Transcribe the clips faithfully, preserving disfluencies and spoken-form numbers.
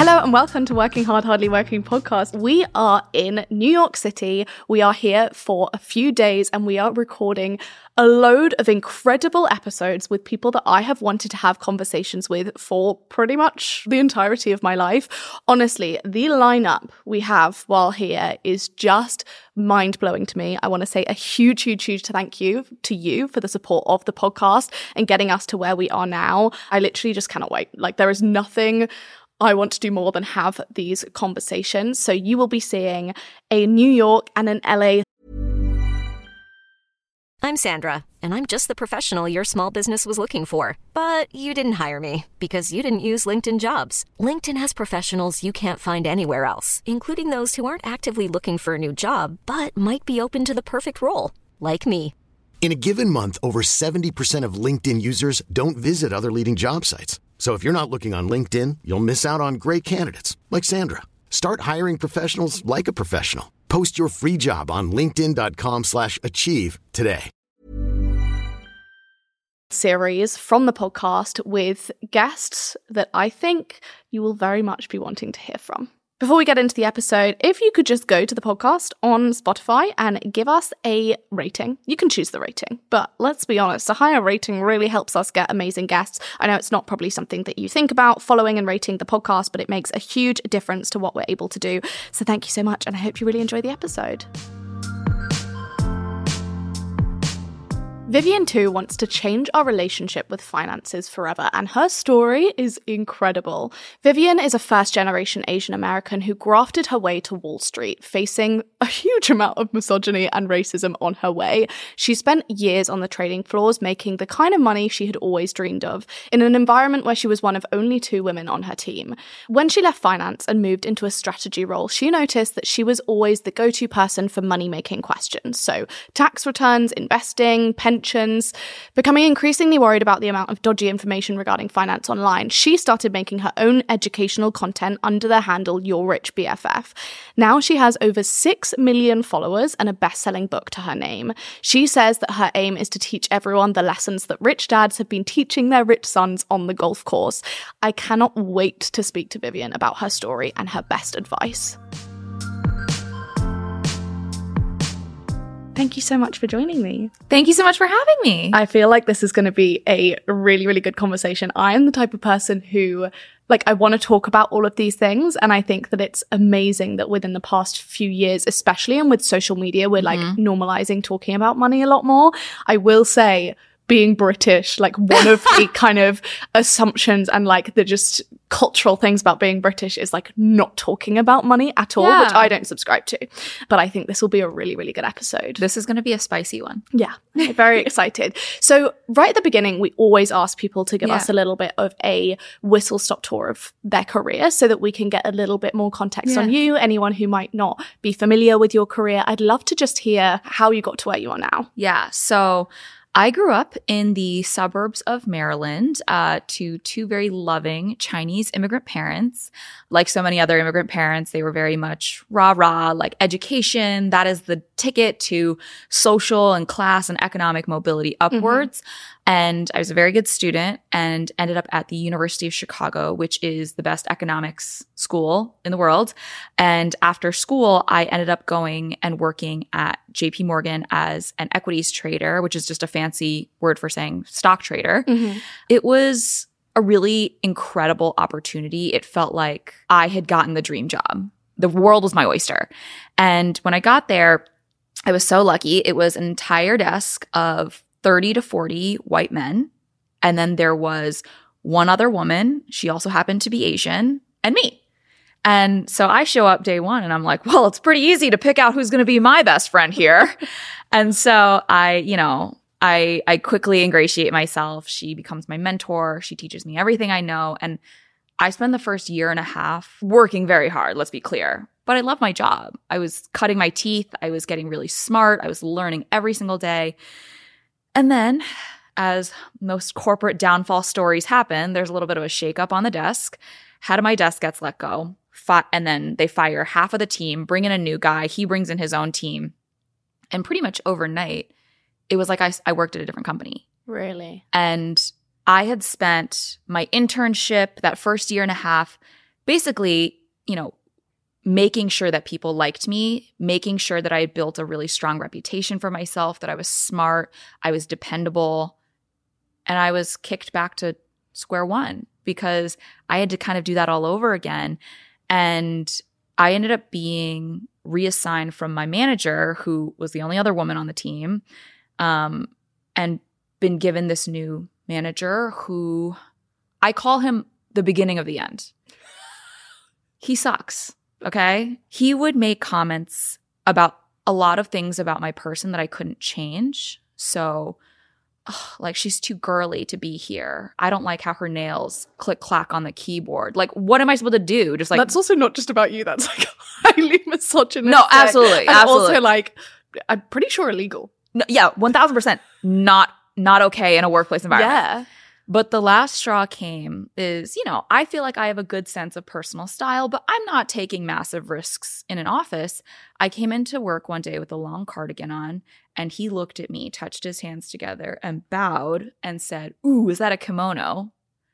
Hello and welcome to Working Hard, Hardly Working podcast. We are in New York City. We are here for a few days and we are recording a load of incredible episodes with people that I have wanted to have conversations with for pretty much the entirety of my life. Honestly, the lineup we have while here is just mind-blowing to me. I want to say a huge, huge, huge thank you to you for the support of the podcast and getting us to where we are now. I literally just cannot wait. Like, there is nothing I want to do more than have these conversations. So you will be seeing a New York and an L A. I'm Sandra, and I'm just the professional your small business was looking for. But you didn't hire me because you didn't use LinkedIn Jobs. LinkedIn has professionals you can't find anywhere else, including those who aren't actively looking for a new job, but might be open to the perfect role, like me. In a given month, over seventy percent of LinkedIn users don't visit other leading job sites. So if you're not looking on LinkedIn, you'll miss out on great candidates like Sandra. Start hiring professionals like a professional. Post your free job on linkedin dot com slash achieve today. Series from the podcast with guests that I think you will very much be wanting to hear from. Before we get into the episode, if you could just go to the podcast on Spotify and give us a rating. You can choose the rating, but let's be honest, a higher rating really helps us get amazing guests. I know it's not probably something that you think about, following and rating the podcast, but it makes a huge difference to what we're able to do. So thank you so much, and I hope you really enjoy the episode. Vivian too wants to change our relationship with finances forever, and her story is incredible. Vivian is a first-generation Asian American who grafted her way to Wall Street, facing a huge amount of misogyny and racism on her way. She spent years on the trading floors, making the kind of money she had always dreamed of, in an environment where she was one of only two women on her team. When she left finance and moved into a strategy role, she noticed that she was always the go-to person for money-making questions. So tax returns, investing, pensions, Pensions. Becoming increasingly worried about the amount of dodgy information regarding finance online, she started making her own educational content under the handle Your Rich B F F. Now she has over six million followers and a best-selling book to her name. She says that her aim is to teach everyone the lessons that rich dads have been teaching their rich sons on the golf course. I cannot wait to speak to Vivian about her story and her best advice. Thank you so much for joining me. Thank you so much for having me. I feel like this is going to be a really, really good conversation. I am the type of person who, like, I want to talk about all of these things. And I think that it's amazing that within the past few years, especially and with social media, we're like mm-hmm. normalizing talking about money a lot more. I will say, being British, like one of the kind of assumptions and like the just cultural things about being British is like not talking about money at all, yeah. which I don't subscribe to. But I think this will be a really, really good episode. This is going to be a spicy one. Yeah, I'm very excited. So right at the beginning, we always ask people to give yeah. us a little bit of a whistle-stop tour of their career so that we can get a little bit more context yeah. on you, anyone who might not be familiar with your career. I'd love to just hear how you got to where you are now. Yeah, so I grew up in the suburbs of Maryland uh, to two very loving Chinese immigrant parents. Like so many other immigrant parents, they were very much rah-rah, like education. That is the ticket to social and class and economic mobility upwards. Mm-hmm. And I was a very good student and ended up at the University of Chicago, which is the best economics school in the world. And after school, I ended up going and working at J P Morgan as an equities trader, which is just a fancy word for saying stock trader. Mm-hmm. It was a really incredible opportunity. It felt like I had gotten the dream job. The world was my oyster. And when I got there, I was so lucky. It was an entire desk of thirty to forty white men. And then there was one other woman. She also happened to be Asian, and me. And so I show up day one and I'm like, well, it's pretty easy to pick out who's going to be my best friend here. And so I, you know, I I quickly ingratiate myself. She becomes my mentor. She teaches me everything I know. And I spent the first year and a half working very hard, let's be clear. But I love my job. I was cutting my teeth. I was getting really smart. I was learning every single day. And then, as most corporate downfall stories happen, there's a little bit of a shakeup on the desk. Head of my desk gets let go. Fi- and then they fire half of the team, bring in a new guy. He brings in his own team. And pretty much overnight, it was like I, I worked at a different company. Really? And I had spent my internship, that first year and a half, basically, you know, making sure that people liked me, making sure that I had built a really strong reputation for myself, that I was smart, I was dependable, and I was kicked back to square one because I had to kind of do that all over again. And I ended up being reassigned from my manager, who was the only other woman on the team, um, and been given this new manager who I call him the beginning of the end. He sucks. Okay. He would make comments about a lot of things about my person that I couldn't change. So, ugh, like, she's too girly to be here. I don't like how her nails click clack on the keyboard. Like, what am I supposed to do? Just like, that's also not just about you. That's like highly misogynistic. No, absolutely. And absolutely. also, like, I'm pretty sure illegal. No, yeah, one thousand percent not, not okay in a workplace environment. Yeah. But the last straw came is, you know, I feel like I have a good sense of personal style, but I'm not taking massive risks in an office. I came into work one day with a long cardigan on, and he looked at me, touched his hands together, and bowed and said, "Ooh, is that a kimono?"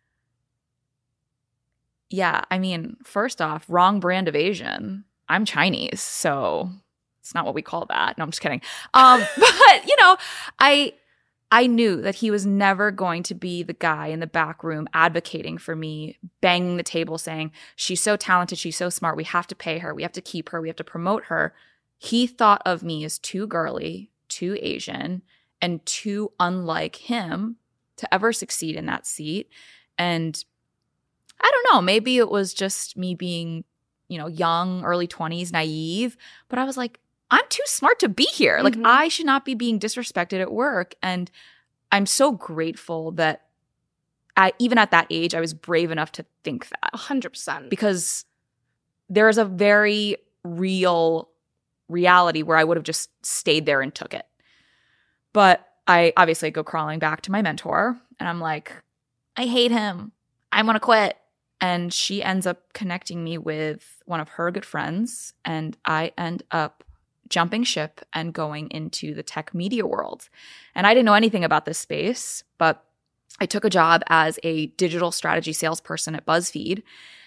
Yeah, I mean, first off, wrong brand of Asian. I'm Chinese, so it's not what we call that. No, I'm just kidding. Um, but, you know, I... I knew that he was never going to be the guy in the back room advocating for me, banging the table saying, she's so talented, she's so smart, we have to pay her, we have to keep her, we have to promote her. He thought of me as too girly, too Asian, and too unlike him to ever succeed in that seat. And I don't know, maybe it was just me being, you know, young, early twenties, naive, but I was like, I'm too smart to be here. Like, mm-hmm. I should not be being disrespected at work. And I'm so grateful that I, even at that age, I was brave enough to think that. one hundred percent. Because there is a very real reality where I would have just stayed there and took it. But I obviously go crawling back to my mentor, and I'm like, I hate him. I want to quit. And she ends up connecting me with one of her good friends, and I end up jumping ship and going into the tech media world. And I didn't know anything about this space, but I took a job as a digital strategy salesperson at BuzzFeed.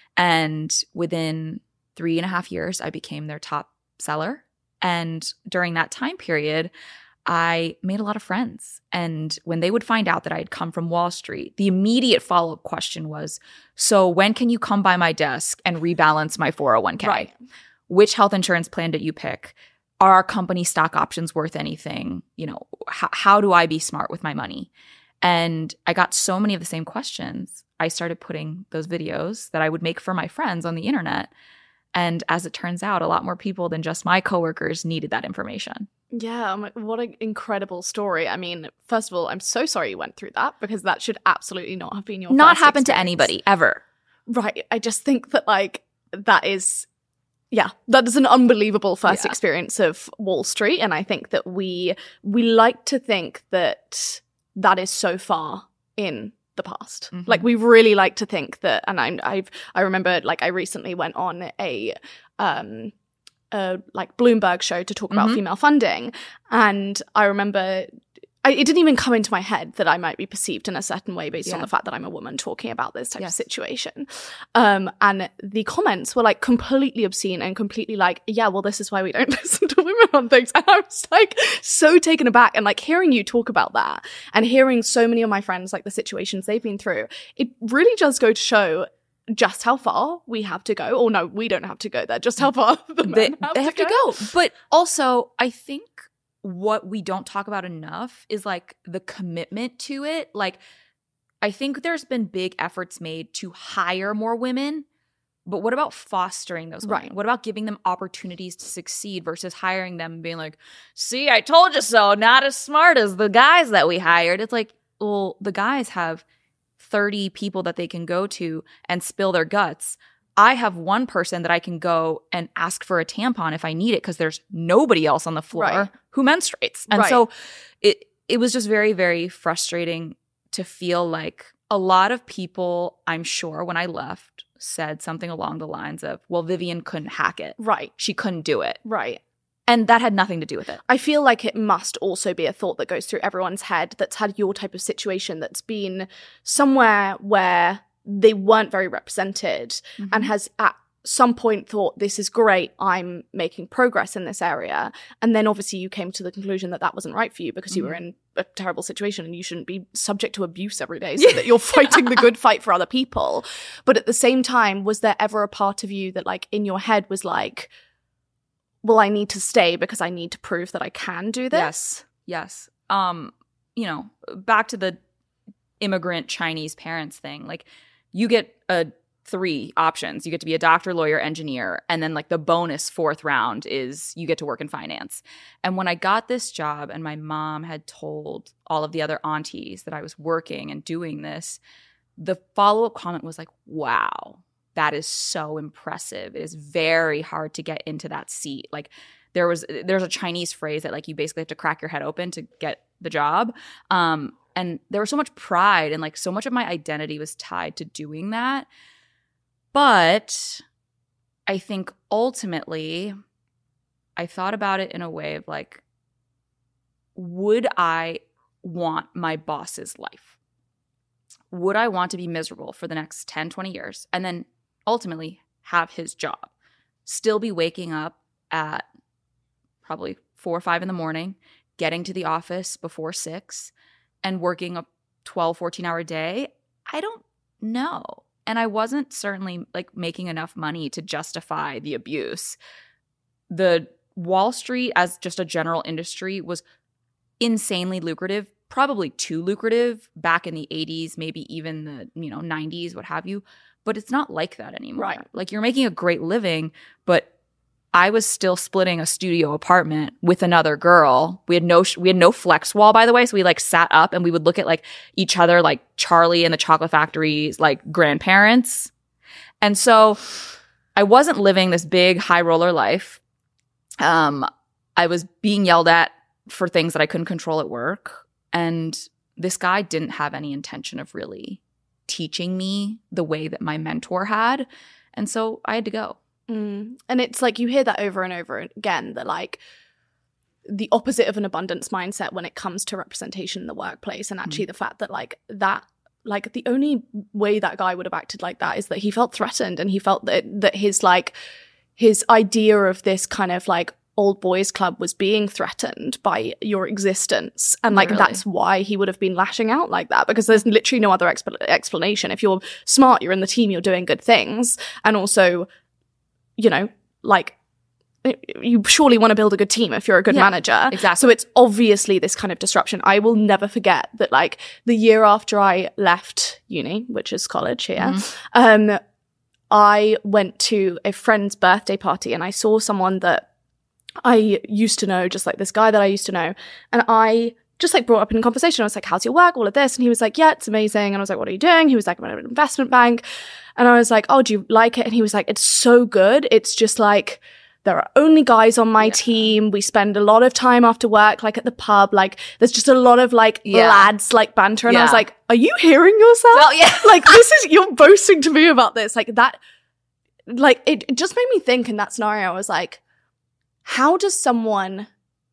And within three and a half years, I became their top seller. And during that time period, I made a lot of friends. And when they would find out that I had come from Wall Street, the immediate follow-up question was, so when can you come by my desk and rebalance my four oh one k? Right. Which health insurance plan did you pick? Are our company stock options worth anything? You know, h- how do I be smart with my money? And I got so many of the same questions. I started putting those videos that I would make for my friends on the internet. And as it turns out, a lot more people than just my coworkers needed that information. Yeah, I'm like, what an incredible story. I mean, first of all, I'm so sorry you went through that, because that should absolutely not have been your Not first happen to experience. anybody, ever. Right. I just think that, like, that is... Yeah, that is an unbelievable first Yeah. experience of Wall Street. And I think that we we like to think that that is so far in the past. Mm-hmm. Like, we really like to think that, and I I've I remember, like, I recently went on a um a like Bloomberg show to talk about Mm-hmm. female funding, and I remember I, it didn't even come into my head that I might be perceived in a certain way based Yeah. on the fact that I'm a woman talking about this type Yes. of situation. Um, and the comments were, like, completely obscene and completely like, yeah, well, this is why we don't listen to women on things. And I was, like, so taken aback. And, like, hearing you talk about that and hearing so many of my friends, like, the situations they've been through, it really does go to show just how far we have to go. Or no, we don't have to go there. Just how far the men They, have, they to, have go. to go. But also, I think what we don't talk about enough is, like, the commitment to it. Like, I think there's been big efforts made to hire more women, but what about fostering those women? Right. What about giving them opportunities to succeed versus hiring them and being like, see, I told you so, not as smart as the guys that we hired. It's like, well, the guys have thirty people that they can go to and spill their guts. I have one person that I can go and ask for a tampon if I need it because there's nobody else on the floor Right. who menstruates. And Right. so it it was just very, very frustrating to feel like a lot of people, I'm sure, when I left, said something along the lines of, well, Vivian couldn't hack it. Right. She couldn't do it. Right. And that had nothing to do with it. I feel like it must also be a thought that goes through everyone's head that's had your type of situation, that's been somewhere where they weren't very represented mm-hmm. and has at some point thought, this is great, I'm making progress in this area. And then obviously you came to the conclusion that that wasn't right for you because mm-hmm. you were in a terrible situation and you shouldn't be subject to abuse every day so that you're fighting the good fight for other people. But at the same time, was there ever a part of you that like in your head was like, well, I need to stay because I need to prove that I can do this? Yes. Yes. Um, you know, back to the immigrant Chinese parents thing, like you get a three options. You get to be a doctor, lawyer, engineer, and then like the bonus fourth round is you get to work in finance. And when I got this job and my mom had told all of the other aunties that I was working and doing this, the follow-up comment was like, wow, that is so impressive. It is very hard to get into that seat. Like there was there's a Chinese phrase that like you basically have to crack your head open to get the job. Um, and there was so much pride and like so much of my identity was tied to doing that. But I think ultimately I thought about it in a way of like, would I want my boss's life? Would I want to be miserable for the next ten, twenty years and then ultimately have his job? Still be waking up at probably four or five in the morning, getting to the office before six and working a twelve, fourteen hour day? I don't know. And I wasn't certainly like making enough money to justify the abuse. The Wall Street as just a general industry was insanely lucrative, probably too lucrative back in the eighties, maybe even the, you know, nineties, what have you. But it's not like that anymore. Right. Like you're making a great living, but I was still splitting a studio apartment with another girl. We had no sh- we had no flex wall, by the way. So we like sat up and we would look at like each other, like Charlie and the Chocolate Factory's like grandparents. And so I wasn't living this big high roller life. Um, I was being yelled at for things that I couldn't control at work. And this guy didn't have any intention of really teaching me the way that my mentor had. And so I had to go. Mm. And it's like you hear that over and over again, that like the opposite of an abundance mindset when it comes to representation in the workplace. And actually mm. the fact that like that, like the only way that guy would have acted like that is that he felt threatened and he felt that, that his like, his idea of this kind of like old boys club was being threatened by your existence. And like, Literally. That's why he would have been lashing out like that, because there's literally no other exp- explanation. If you're smart, you're in the team, you're doing good things. And also, you know, like you surely want to build a good team if you're a good yeah, manager. Exactly. So it's obviously this kind of disruption. I will never forget that like the year after I left uni, which is college here, mm-hmm. um, I went to a friend's birthday party and I saw someone that I used to know, just like this guy that I used to know. And I just like brought up in conversation. I was like, how's your work? All of this. And he was like, yeah, it's amazing. And I was like, what are you doing? He was like, I'm at an investment bank. And I was like, oh, do you like it? And he was like, it's so good. It's just like, there are only guys on my yeah. team. We spend a lot of time after work, like at the pub. Like there's just a lot of like yeah. lads, like banter. And yeah. I was like, are you hearing yourself? Well, yeah. Like this is, you're boasting to me about this. Like that, like it, it just made me think in that scenario. I was like, how does someone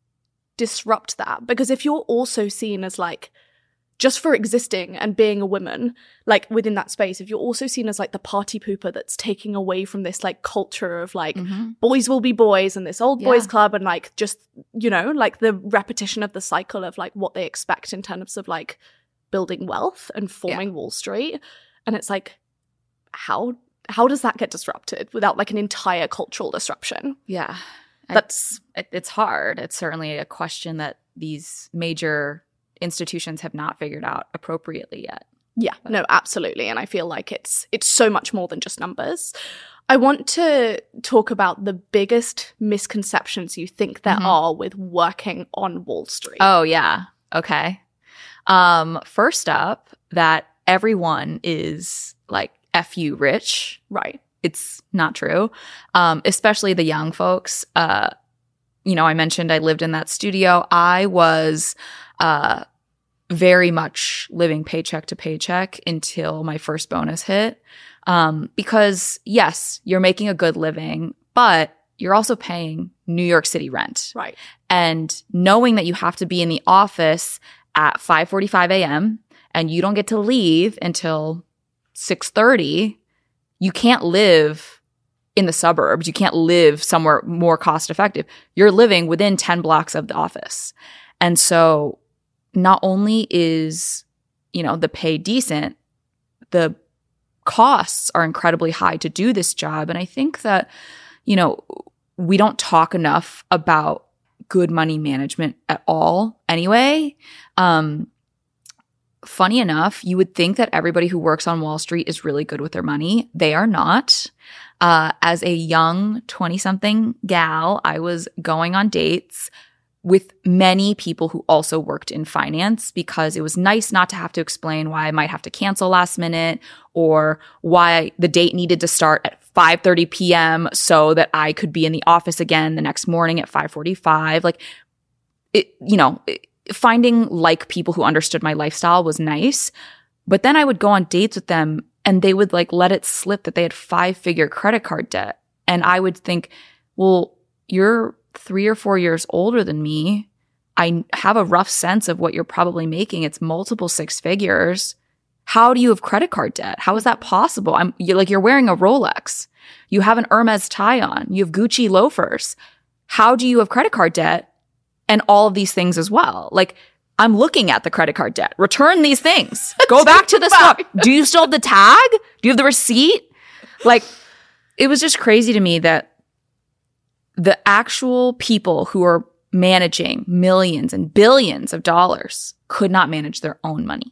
disrupt that? Because if you're also seen as like, just for existing and being a woman, like within that space, if you're also seen as like the party pooper that's taking away from this like culture of like mm-hmm. boys will be boys and this old yeah. boys club and like just, you know, like the repetition of the cycle of like what they expect in terms of like building wealth and forming yeah. Wall Street. And it's like, how, how does that get disrupted without like an entire cultural disruption? Yeah. That's, I, it's hard. It's certainly a question that these major institutions have not figured out appropriately yet. Yeah, but. No, absolutely. And I feel like it's it's so much more than just numbers. I want to talk about the biggest misconceptions you think there mm-hmm. are with working on Wall Street. Oh, yeah. Okay. Um, first up, that everyone is like F you rich. Right. It's not true. Um, especially the young folks. Uh, you know, I mentioned I lived in that studio. I was uh, very much living paycheck to paycheck until my first bonus hit. Um, because yes, you're making a good living, but you're also paying New York City rent. Right. And knowing that you have to be in the office at five forty-five a.m. and you don't get to leave until six thirty, you can't live in the suburbs. You can't live somewhere more cost effective. You're living within ten blocks of the office. And so not only is, you know, the pay decent, the costs are incredibly high to do this job. And I think that, you know, we don't talk enough about good money management at all anyway. Um, funny enough, you would think that everybody who works on Wall Street is really good with their money. They are not. Uh, as a young twenty-something gal, I was going on dates with many people who also worked in finance because it was nice not to have to explain why I might have to cancel last minute or why the date needed to start at five thirty p.m. so that I could be in the office again the next morning at five forty-five. Like, it, you know, it, finding like people who understood my lifestyle was nice. But then I would go on dates with them and they would like let it slip that they had five figure credit card debt. And I would think, well, you're three or four years older than me. I have a rough sense of what you're probably making. It's multiple six figures. How do you have credit card debt? How is that possible? I'm you're like, you're wearing a Rolex. You have an Hermes tie on. You have Gucci loafers. How do you have credit card debt and all of these things as well? Like, I'm looking at the credit card debt. Return these things. Go back to the store. Do you still have the tag? Do you have the receipt? Like, it was just crazy to me that the actual people who are managing millions and billions of dollars could not manage their own money.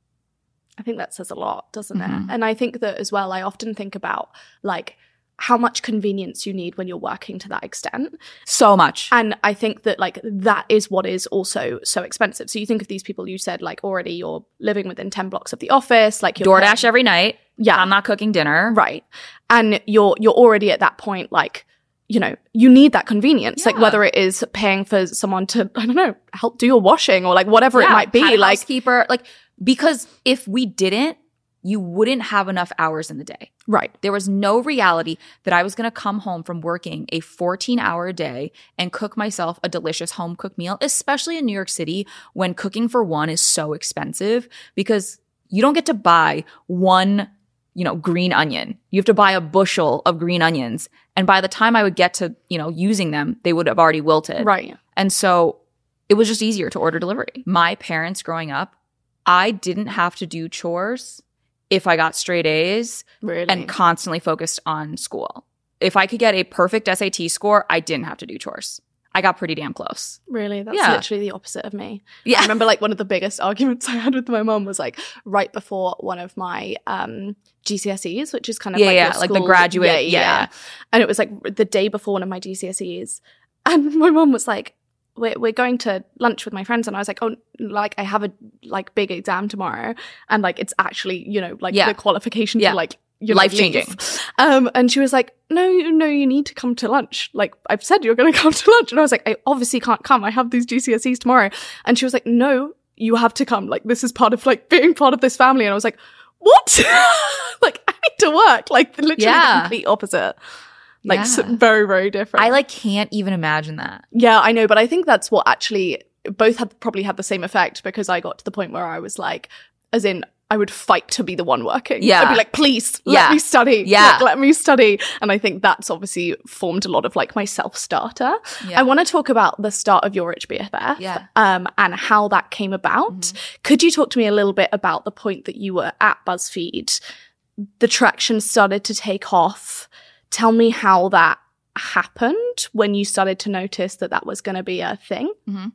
I think that says a lot, doesn't Mm-hmm. it? And I think that as well, I often think about like how much convenience you need when you're working to that extent. So much. And I think that like that is what is also so expensive. So you think of these people, you said like already you're living within ten blocks of the office, like you're DoorDash paying- every night. Yeah. I'm not cooking dinner. Right. And you're you're already at that point like, you know, you need that convenience, Yeah. like whether it is paying for someone to, I don't know, help do your washing or like whatever Yeah, it might be. had a Like, housekeeper. Like, because if we didn't, you wouldn't have enough hours in the day. right. There was no reality that I was going to come home from working a fourteen hour day and cook myself a delicious home cooked meal, especially in New York City when cooking for one is so expensive because you don't get to buy one, you know, green onion. You have to buy a bushel of green onions. And by the time I would get to, you know, using them, they would have already wilted. Right. And so it was just easier to order delivery. My parents growing up, I didn't have to do chores if I got straight A's Really. and constantly focused on school. If I could get a perfect S A T score, I didn't have to do chores. I got pretty damn close. Really? That's Yeah. literally the opposite of me. Yeah. I remember like one of the biggest arguments I had with my mom was like right before one of my um, G C S Es, which is kind of Yeah, like, yeah, your like the school- graduate- Yeah, yeah, yeah. yeah. And it was like the day before one of my G C S Es. And my mom was like, we're, we're going to lunch with my friends. And I was like, oh, like I have a like big exam tomorrow. And like it's actually, you know, like Yeah. the qualification Yeah. to like you know, Life-changing. leave. Um, and she was like, no, you- no, you need to come to lunch. Like, I've said you're going to come to lunch. And I was like, I obviously can't come. I have these G C S Es tomorrow. And she was like, no, you have to come. Like, this is part of like being part of this family. And I was like, what? Like, I need to work. Like, literally Yeah. the complete opposite. Like, Yeah. so very, very different. I like can't even imagine that. Yeah, I know. But I think that's what actually both had probably had the same effect because I got to the point where I was like, as in, I would fight to be the one working. Yeah. I'd be like, please, let Yeah. me study. Yeah. Like, let me study. And I think that's obviously formed a lot of like my self-starter. Yeah. I want to talk about the start of your Rich B F F Yeah. um, and how that came about. Mm-hmm. Could you talk to me a little bit about the point that you were at BuzzFeed? The traction started to take off. Tell me how that happened when you started to notice that that was going to be a thing.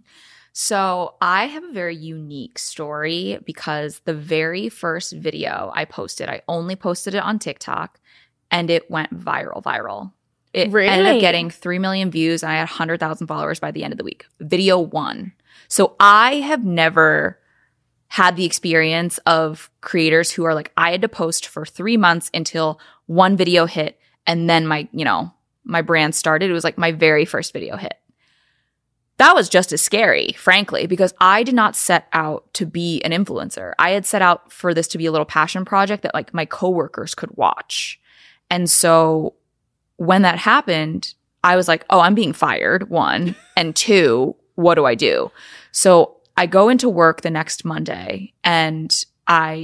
So I have a very unique story because the very first video I posted, I only posted it on TikTok and it went viral, viral. It ended Really? up getting three million views and I had one hundred thousand followers by the end of the week. Video one. So I have never had the experience of creators who are like, I had to post for three months until one video hit and then my, you know, my brand started. It was like my very first video hit. That was just as scary, frankly, because I did not set out to be an influencer. I had set out for this to be a little passion project that like my coworkers could watch. And so when that happened, I was like, oh, I'm being fired, one. And two, what do I do? So I go into work the next Monday and I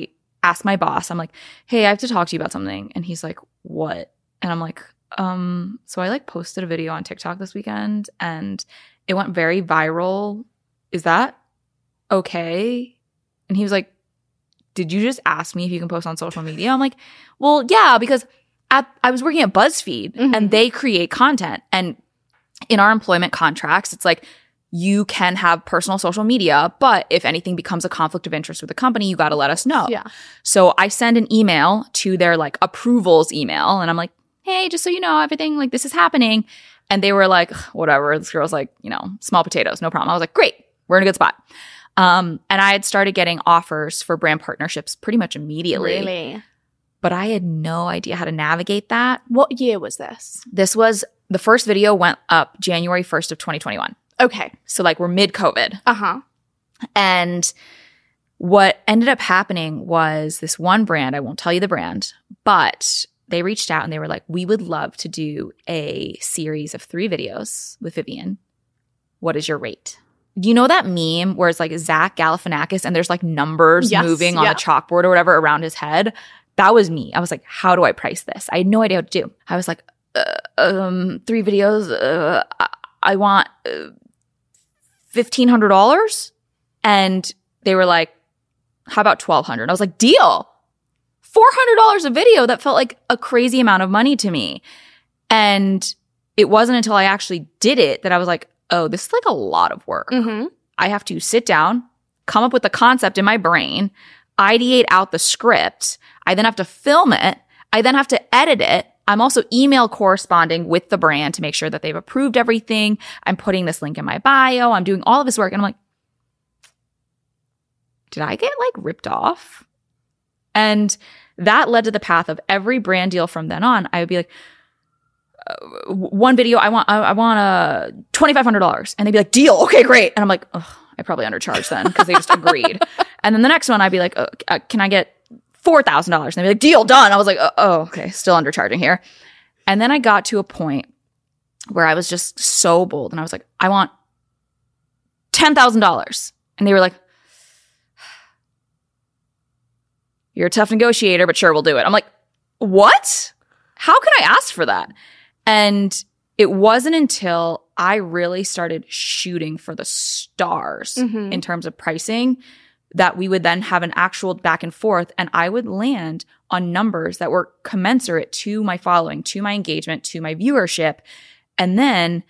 ask my boss. I'm like, hey, I have to talk to you about something. And he's like, what? And I'm like, um, so I like posted a video on TikTok this weekend and it went very viral. Is that okay? And he was like, did you just ask me if you can post on social media? I'm like, well, yeah, because at, I was working at BuzzFeed mm-hmm. and they create content. And in our employment contracts, it's like you can have personal social media, but if anything becomes a conflict of interest with the company, you got to let us know. Yeah. So I send an email to their like approvals email and I'm like, hey, just so you know, everything like this is happening. And they were like, whatever. This girl's like, you know, small potatoes, no problem. I was like, great, we're in a good spot. Um, and I had started getting offers for brand partnerships pretty much immediately. Really? But I had no idea how to navigate that. What year was this? This was – the first video went up January first of twenty twenty-one. Okay. So like we're mid-COVID. Uh-huh. And what ended up happening was this one brand – I won't tell you the brand – but they reached out and they were like, we would love to do a series of three videos with Vivian. What is your rate? Do you know that meme where it's like Zach Galifianakis and there's like numbers yes, moving on yeah. the chalkboard or whatever around his head? That was me. I was like, how do I price this? I had no idea what to do. I was like, uh, um, three videos. Uh, I, I want uh, fifteen hundred dollars. And they were like, how about twelve hundred dollars? I was like, deal. four hundred dollars a video. That felt like a crazy amount of money to me. And it wasn't until I actually did it that I was like, oh, this is like a lot of work. Mm-hmm. I have to sit down, come up with the concept in my brain, ideate out the script. I then have to film it. I then have to edit it. I'm also email corresponding with the brand to make sure that they've approved everything. I'm putting this link in my bio. I'm doing all of this work. And I'm like, did I get like ripped off? And that led to the path of every brand deal from then on. I would be like, Uh, one video, I want, I, I want a twenty-five hundred dollars. And they'd be like, deal. Okay, great. And I'm like, ugh, I probably undercharged then because they just agreed. And then the next one, I'd be like, uh, uh, can I get four thousand dollars? And they'd be like, deal, done. I was like, uh, oh, okay, still undercharging here. And then I got to a point where I was just so bold. And I was like, I want ten thousand dollars. And they were like, you're a tough negotiator, but sure, we'll do it. I'm like, what? How can I ask for that? And it wasn't until I really started shooting for the stars mm-hmm. in terms of pricing that we would then have an actual back and forth, and I would land on numbers that were commensurate to my following, to my engagement, to my viewership. And then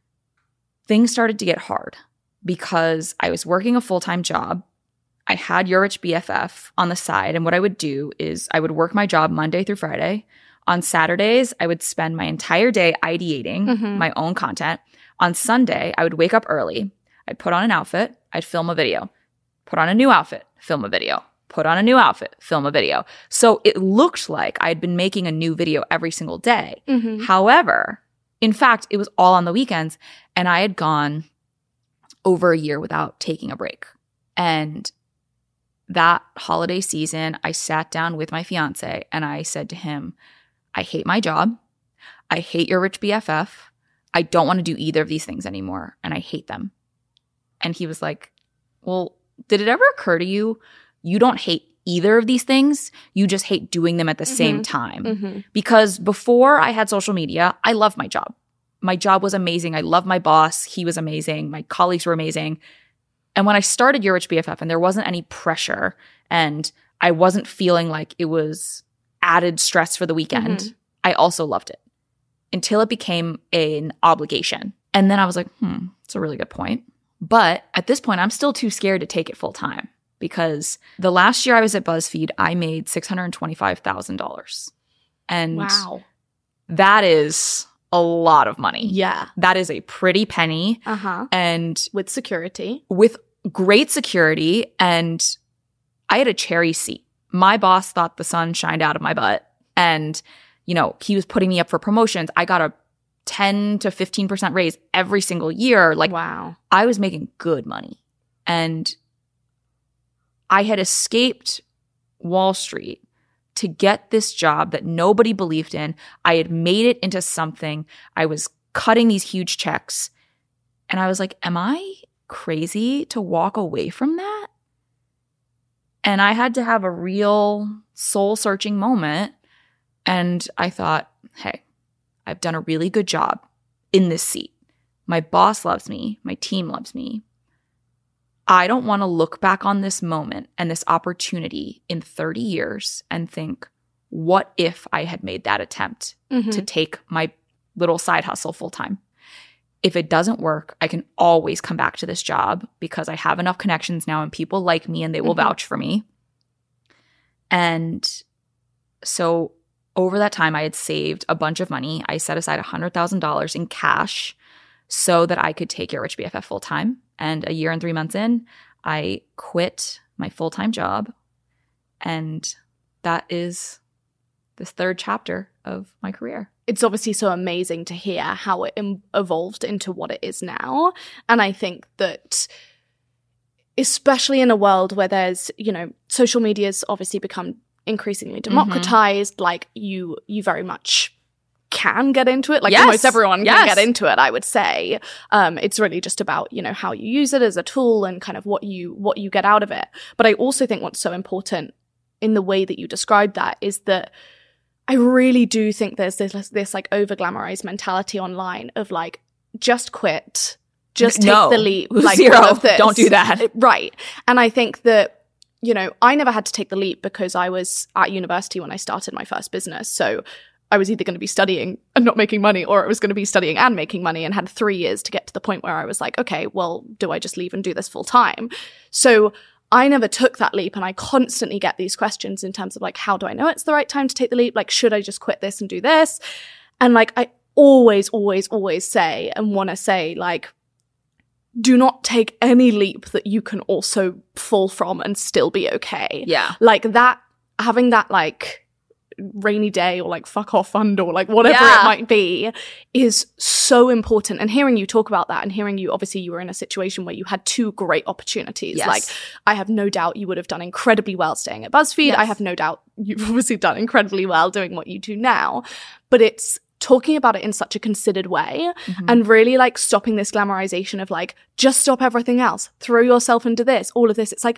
things started to get hard because I was working a full-time job. I had Your Rich B F F on the side, and what I would do is I would work my job Monday through Friday. On Saturdays, I would spend my entire day ideating mm-hmm. my own content. On Sunday, I would wake up early. I'd put on an outfit. I'd film a video. Put on a new outfit. Film a video. Put on a new outfit. Film a video. So it looked like I'd been making a new video every single day. Mm-hmm. However, in fact, it was all on the weekends. And I had gone over a year without taking a break. And that holiday season, I sat down with my fiance and I said to him, I hate my job. I hate Your Rich B F F. I don't want to do either of these things anymore, and I hate them. And he was like, well, did it ever occur to you, you don't hate either of these things, you just hate doing them at the mm-hmm. same time? Mm-hmm. Because before I had social media, I loved my job. My job was amazing. I loved my boss. He was amazing. My colleagues were amazing. And when I started Your Rich B F F and there wasn't any pressure and I wasn't feeling like it was added stress for the weekend, mm-hmm. I also loved it until it became an obligation. And then I was like, hmm, that's a really good point. But at this point, I'm still too scared to take it full time because the last year I was at BuzzFeed, I made six hundred twenty-five thousand dollars. And wow, that is a lot of money. Yeah. That is a pretty penny. Uh-huh. And with security. With great security. And I had a cherry seat. My boss thought the sun shined out of my butt. And, you know, he was putting me up for promotions. I got a ten to fifteen percent raise every single year. Like, wow. I was making good money. And I had escaped Wall Street to get this job that nobody believed in. I had made it into something. I was cutting these huge checks. And I was like, am I crazy to walk away from that? And I had to have a real soul-searching moment. And I thought, hey, I've done a really good job in this seat. My boss loves me. My team loves me. I don't want to look back on this moment and this opportunity in thirty years and think, what if I had made that attempt mm-hmm. to take my little side hustle full time? If it doesn't work, I can always come back to this job because I have enough connections now and people like me and they will mm-hmm. vouch for me. And so over that time, I had saved a bunch of money. I set aside one hundred thousand dollars in cash so that I could take Your Rich B F F full time. And a year and three months in, I quit my full-time job. And that is the third chapter of my career. It's obviously so amazing to hear how it im- evolved into what it is now. And I think that especially in a world where there's, you know, social media's obviously become increasingly democratized, mm-hmm. like you you very much can get into it. Like yes. almost everyone yes. can get into it, I would say. Um, it's really just about, you know, how you use it as a tool and kind of what you what you get out of it. But I also think what's so important in the way that you described that is that I really do think there's this, this like over glamorized mentality online of like, just quit, just take no. the leap. Like, Zero. Don't do that. Right. And I think that, you know, I never had to take the leap because I was at university when I started my first business. So I was either going to be studying and not making money, or I was going to be studying and making money, and had three years to get to the point where I was like, okay, well, do I just leave and do this full time? So I never took that leap, and I constantly get these questions in terms of like, how do I know it's the right time to take the leap? Like, should I just quit this and do this? And like, I always, always, always say and want to say like, do not take any leap that you can also fall from and still be okay. Yeah. Like that, having that like rainy day or like fuck off fund or like whatever yeah. it might be is so important. And hearing you talk about that and hearing you, obviously you were in a situation where you had two great opportunities. Yes. Like I have no doubt you would have done incredibly well staying at BuzzFeed. Yes. I have no doubt you've obviously done incredibly well doing what you do now. But it's talking about it in such a considered way mm-hmm. and really like stopping this glamorization of like, just stop everything else, throw yourself into this, all of this. It's like,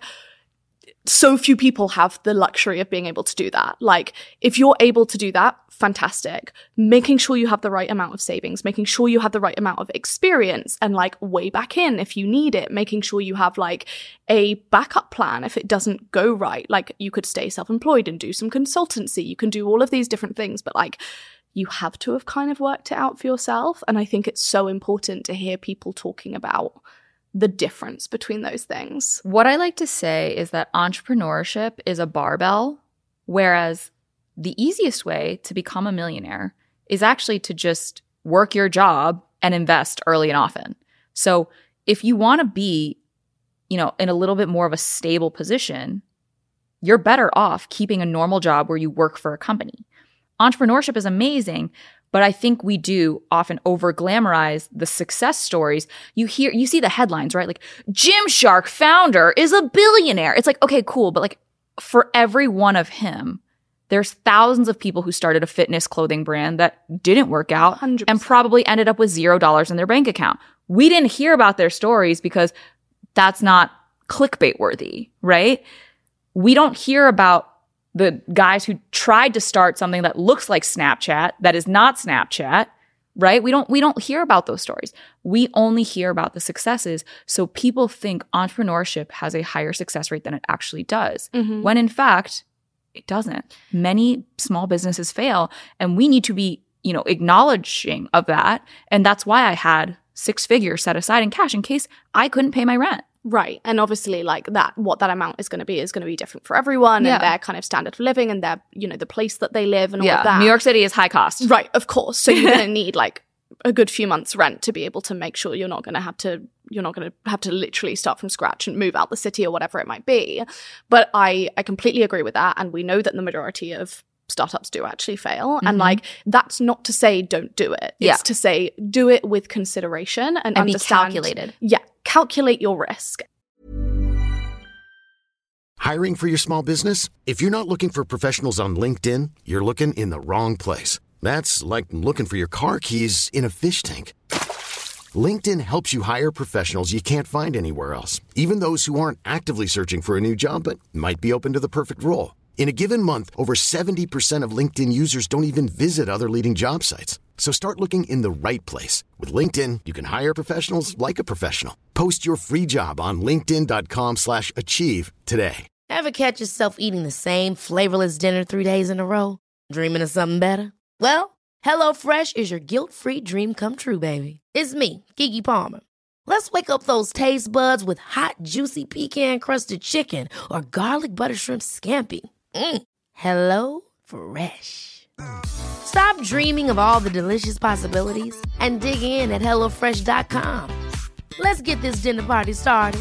so few people have the luxury of being able to do that. Like, if you're able to do that, fantastic. Making sure you have the right amount of savings, making sure you have the right amount of experience and like way back in if you need it, making sure you have like a backup plan if it doesn't go right. Like you could stay self-employed and do some consultancy. You can do all of these different things, but like you have to have kind of worked it out for yourself. And I think it's so important to hear people talking about the difference between those things. What I like to say is that entrepreneurship is a barbell, whereas the easiest way to become a millionaire is actually to just work your job and invest early and often. So if you want to be, you know, in a little bit more of a stable position, you're better off keeping a normal job where you work for a company. Entrepreneurship is amazing, but I think we do often over glamorize the success stories. You hear, you see the headlines, right? Like Gymshark founder is a billionaire. It's like, okay, cool. But like for every one of him, there's thousands of people who started a fitness clothing brand that didn't work out one hundred percent and probably ended up with zero dollars in their bank account. We didn't hear about their stories because that's not clickbait worthy, right? We don't hear about the guys who tried to start something that looks like Snapchat, that is not Snapchat, right? We don't we don't hear about those stories. We only hear about the successes. So people think entrepreneurship has a higher success rate than it actually does, mm-hmm. when in fact, it doesn't. Many small businesses fail, and we need to be, you know, acknowledging of that. And that's why I had six figures set aside in cash in case I couldn't pay my rent. Right. And obviously like that, what that amount is going to be is going to be different for everyone yeah. and their kind of standard of living and their, you know, the place that they live and all yeah. of that. New York City is high cost. Right. Of course. So you're going to need like a good few months rent to be able to make sure you're not going to have to, you're not going to have to literally start from scratch and move out the city or whatever it might be. But I, I completely agree with that. And we know that the majority of startups do actually fail. Mm-hmm. And like, that's not to say don't do it. It's yeah. to say do it with consideration and, and understand. Be calculated. Yeah. Calculate your risk. Hiring for your small business? If you're not looking for professionals on LinkedIn, you're looking in the wrong place. That's like looking for your car keys in a fish tank. LinkedIn helps you hire professionals you can't find anywhere else, even those who aren't actively searching for a new job but might be open to the perfect role. In a given month, over seventy percent of LinkedIn users don't even visit other leading job sites. So start looking in the right place. With LinkedIn, you can hire professionals like a professional. Post your free job on linkedin.com slash achieve today. Ever catch yourself eating the same flavorless dinner three days in a row? Dreaming of something better? Well, HelloFresh is your guilt-free dream come true, baby. It's me, Keke Palmer. Let's wake up those taste buds with hot, juicy pecan-crusted chicken or garlic butter shrimp scampi. Mm. Hello Fresh. Stop dreaming of all the delicious possibilities and dig in at hello fresh dot com. Let's get this dinner party started.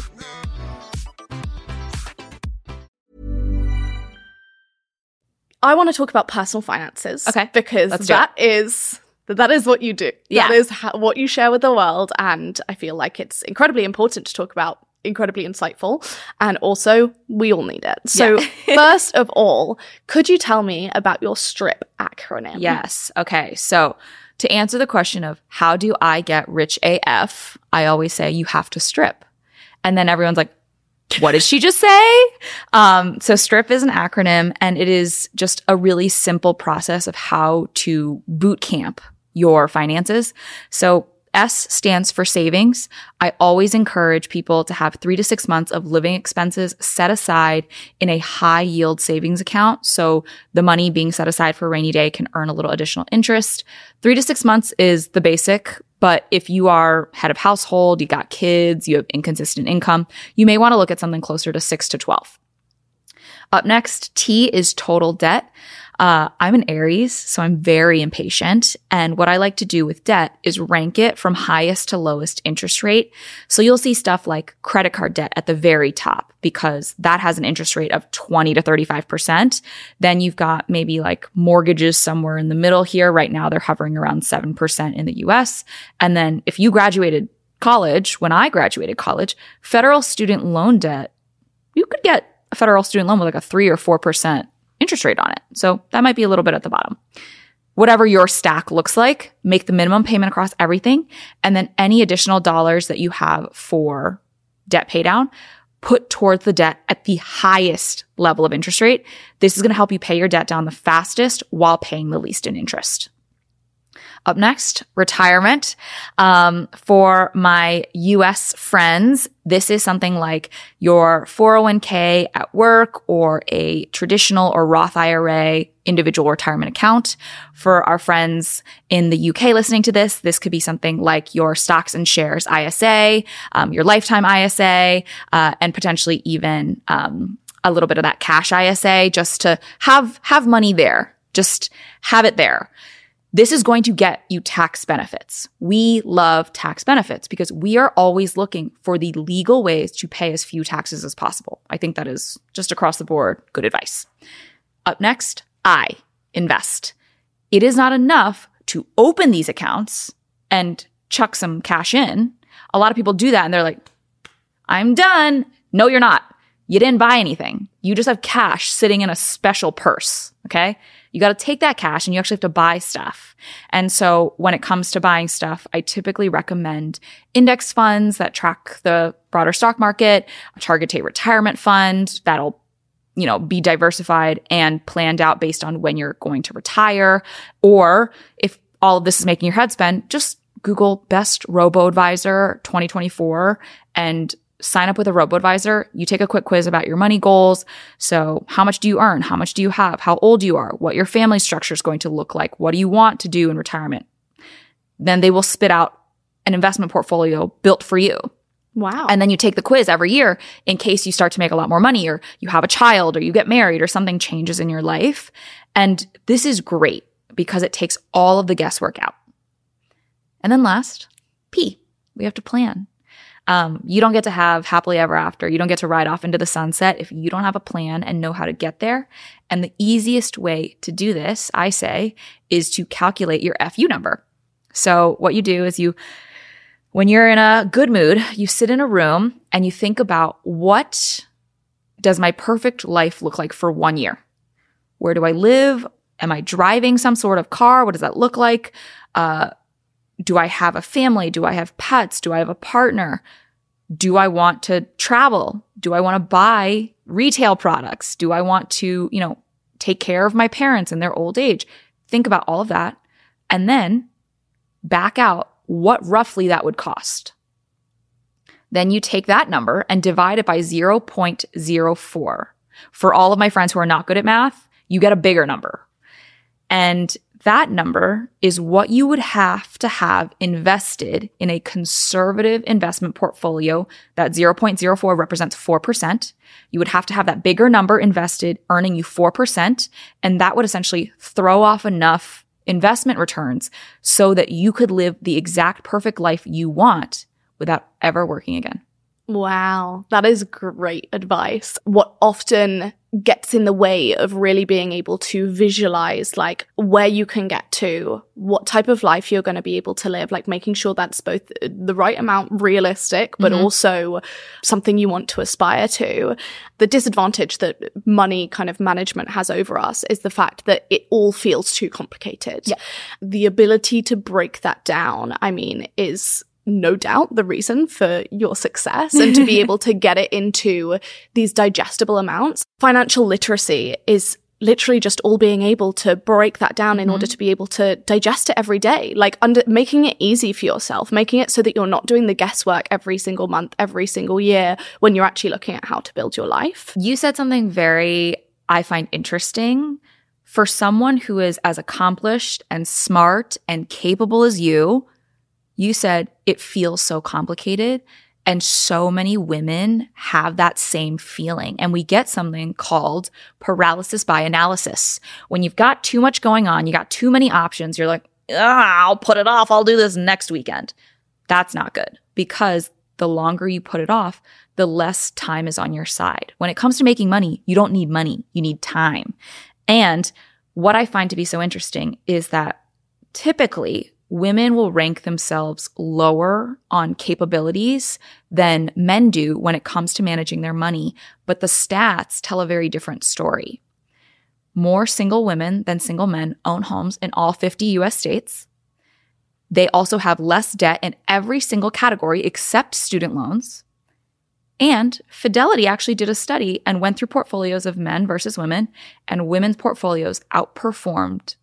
I want to talk about personal finances. Okay, because let's do that is that is what you do. Yeah. That is how, what you share with the world, and I feel like it's incredibly important to talk about. Incredibly insightful, and also we all need it. So Yeah. first of all, could you tell me about your STRIP acronym? Yes. Okay. So to answer the question of how do I get rich A F, I always say you have to strip. And then everyone's like, what did she just say? Um, so STRIP is an acronym, and it is just a really simple process of how to boot camp your finances. So S stands for savings. I always encourage people to have three to six months of living expenses set aside in a high yield savings account. So the money being set aside for a rainy day can earn a little additional interest. Three to six months is the basic. But if you are head of household, you got kids, you have inconsistent income, you may want to look at something closer to six to twelve. Up next, T is total debt. Uh, I'm an Aries, so I'm very impatient. And what I like to do with debt is rank it from highest to lowest interest rate. So you'll see stuff like credit card debt at the very top because that has an interest rate of twenty to thirty-five percent. Then you've got maybe like mortgages somewhere in the middle here. Right now, they're hovering around seven percent in the U S. And then if you graduated college, when I graduated college, federal student loan debt, you could get a federal student loan with like a three or four percent interest rate on it. So that might be a little bit at the bottom. Whatever your stack looks like, make the minimum payment across everything. And then any additional dollars that you have for debt pay down, put towards the debt at the highest level of interest rate. This is going to help you pay your debt down the fastest while paying the least in interest. Up next, retirement. Um, for my U S friends, this is something like your four oh one k at work or a traditional or Roth I R A individual retirement account. For our friends in the U K listening to this, this could be something like your stocks and shares I S A, um, your lifetime I S A, uh, and potentially even um, a little bit of that cash I S A just to have have money there. Just have it there. This is going to get you tax benefits. We love tax benefits because we are always looking for the legal ways to pay as few taxes as possible. I think that is just across the board good advice. Up next, I, invest. It is not enough to open these accounts and chuck some cash in. A lot of people do that and they're like, I'm done. No, you're not. You didn't buy anything. You just have cash sitting in a special purse, okay? You got to take that cash and you actually have to buy stuff. And so when it comes to buying stuff, I typically recommend index funds that track the broader stock market, a target date retirement fund that'll, you know, be diversified and planned out based on when you're going to retire. Or if all of this is making your head spin, just Google best robo-advisor twenty twenty-four and sign up with a robo-advisor. You take a quick quiz about your money goals. So how much do you earn? How much do you have? How old you are? What your family structure is going to look like? What do you want to do in retirement? Then they will spit out an investment portfolio built for you. Wow. And then you take the quiz every year in case you start to make a lot more money or you have a child or you get married or something changes in your life. And this is great because it takes all of the guesswork out. And then last, P, we have to plan. Um, you don't get to have happily ever after. You don't get to ride off into the sunset if you don't have a plan and know how to get there. And the easiest way to do this, I say, is to calculate your F U number. So what you do is you, when you're in a good mood, you sit in a room and you think about what does my perfect life look like for one year? Where do I live? Am I driving some sort of car? What does that look like? Uh, do I have a family? Do I have pets? Do I have a partner? Do I want to travel? Do I want to buy retail products? Do I want to, you know, take care of my parents in their old age? Think about all of that and then back out what roughly that would cost. Then you take that number and divide it by zero point zero four. For all of my friends who are not good at math, you get a bigger number. And that number is what you would have to have invested in a conservative investment portfolio. That zero point zero four represents four percent. You would have to have that bigger number invested, earning you four percent. And that would essentially throw off enough investment returns so that you could live the exact perfect life you want without ever working again. Wow, that is great advice. What often gets in the way of really being able to visualize like where you can get to, what type of life you're going to be able to live, like making sure that's both the right amount realistic, but mm-hmm. also something you want to aspire to. The disadvantage that money kind of management has over us is the fact that it all feels too complicated. Yeah. The ability to break that down, I mean, is no doubt the reason for your success, and to be able to get it into these digestible amounts. Financial literacy is literally just all being able to break that down in mm-hmm. order to be able to digest it every day, like under making it easy for yourself, making it so that you're not doing the guesswork every single month, every single year when you're actually looking at how to build your life. You said something very, I find interesting. For someone who is as accomplished and smart and capable as you, you said it feels so complicated, and so many women have that same feeling. And we get something called paralysis by analysis. When you've got too much going on, you got too many options, you're like, ah, I'll put it off. I'll do this next weekend. That's not good, because the longer you put it off, the less time is on your side. When it comes to making money, you don't need money. You need time. And what I find to be so interesting is that typically women will rank themselves lower on capabilities than men do when it comes to managing their money, but the stats tell a very different story. More single women than single men own homes in all fifty U S states. They also have less debt in every single category except student loans. And Fidelity actually did a study and went through portfolios of men versus women, and women's portfolios outperformed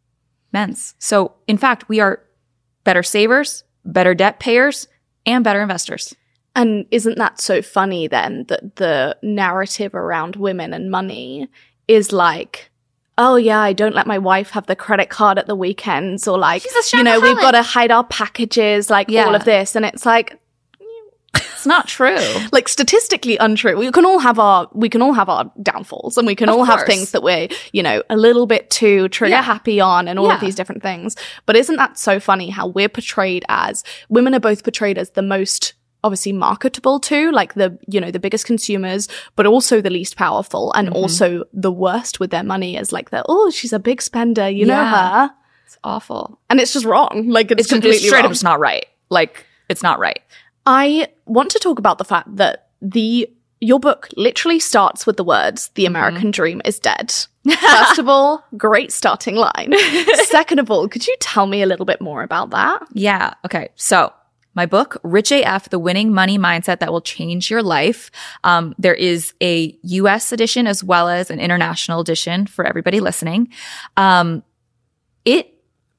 men's. So in fact, we are better savers, better debt payers, and better investors. And isn't that so funny then that the narrative around women and money is like, oh yeah, I don't let my wife have the credit card at the weekends, or like, you know, we've got to hide our packages, like yeah. all of this. And it's like, it's not true. Like statistically untrue. We can all have our we can all have our downfalls, and we can of all course. have things that we're, you know, a little bit too trigger yeah. happy on, and all yeah. of these different things. But isn't that so funny how we're portrayed as women are both portrayed as the most obviously marketable too, like the, you know, the biggest consumers, but also the least powerful, and mm-hmm. also the worst with their money as like the, oh, she's a big spender, you yeah. know her. It's awful. And it's just wrong. Like it's, it's completely straight wrong. up just not right. Like it's not right. I want to talk about the fact that the your book literally starts with the words, "The American mm-hmm. dream is dead." First of all, great starting line. Second of all, could you tell me a little bit more about that? Yeah. Okay. So my book, Rich A F, The Winning Money Mindset That Will Change Your Life. Um, there is a U S edition as well as an international edition for everybody listening. Um, it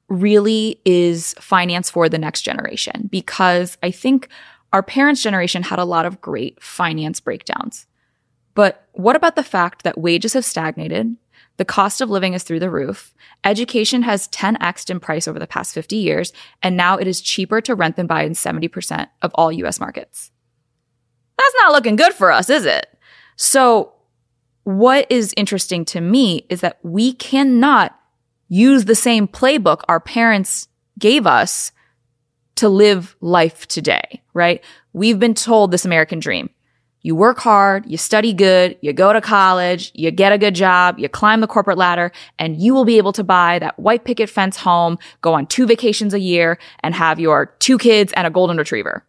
really is finance for the next generation, because I think our parents' generation had a lot of great finance breakdowns. But what about the fact that wages have stagnated, the cost of living is through the roof, education has ten x'd in price over the past fifty years, and now it is cheaper to rent than buy in seventy percent of all U S markets? That's not looking good for us, is it? So what is interesting to me is that we cannot use the same playbook our parents gave us to live life today, right? We've been told this American dream. You work hard, you study good, you go to college, you get a good job, you climb the corporate ladder, and you will be able to buy that white picket fence home, go on two vacations a year, and have your two kids and a golden retriever.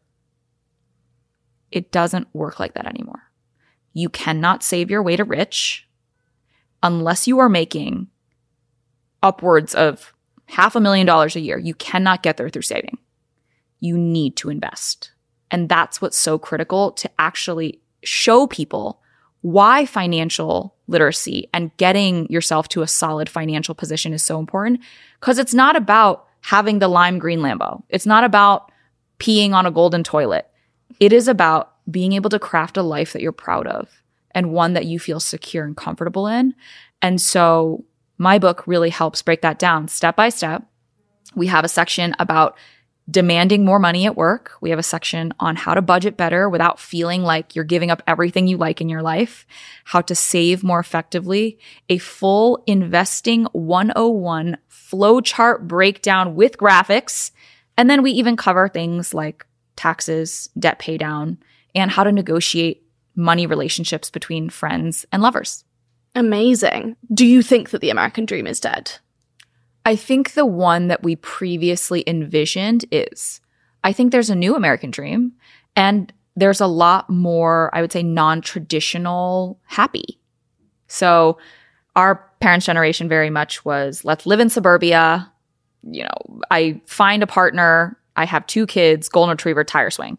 It doesn't work like that anymore. You cannot save your way to rich unless you are making upwards of half a million dollars a year. You cannot get there through saving. You need to invest. And that's what's so critical, to actually show people why financial literacy and getting yourself to a solid financial position is so important. Because it's not about having the lime green Lambo. It's not about peeing on a golden toilet. It is about being able to craft a life that you're proud of and one that you feel secure and comfortable in. And so my book really helps break that down step by step. We have a section about demanding more money at work. We have a section on how to budget better without feeling like you're giving up everything you like in your life, how to save more effectively, a full investing one oh one flowchart breakdown with graphics. And then we even cover things like taxes, debt pay down, and how to negotiate money relationships between friends and lovers. Amazing. Do you think that the American dream is dead? I think the one that we previously envisioned is. I think there's a new American dream, and there's a lot more, I would say, non-traditional happy. So our parents' generation very much was, let's live in suburbia. You know, I find a partner, I have two kids, golden retriever, tire swing.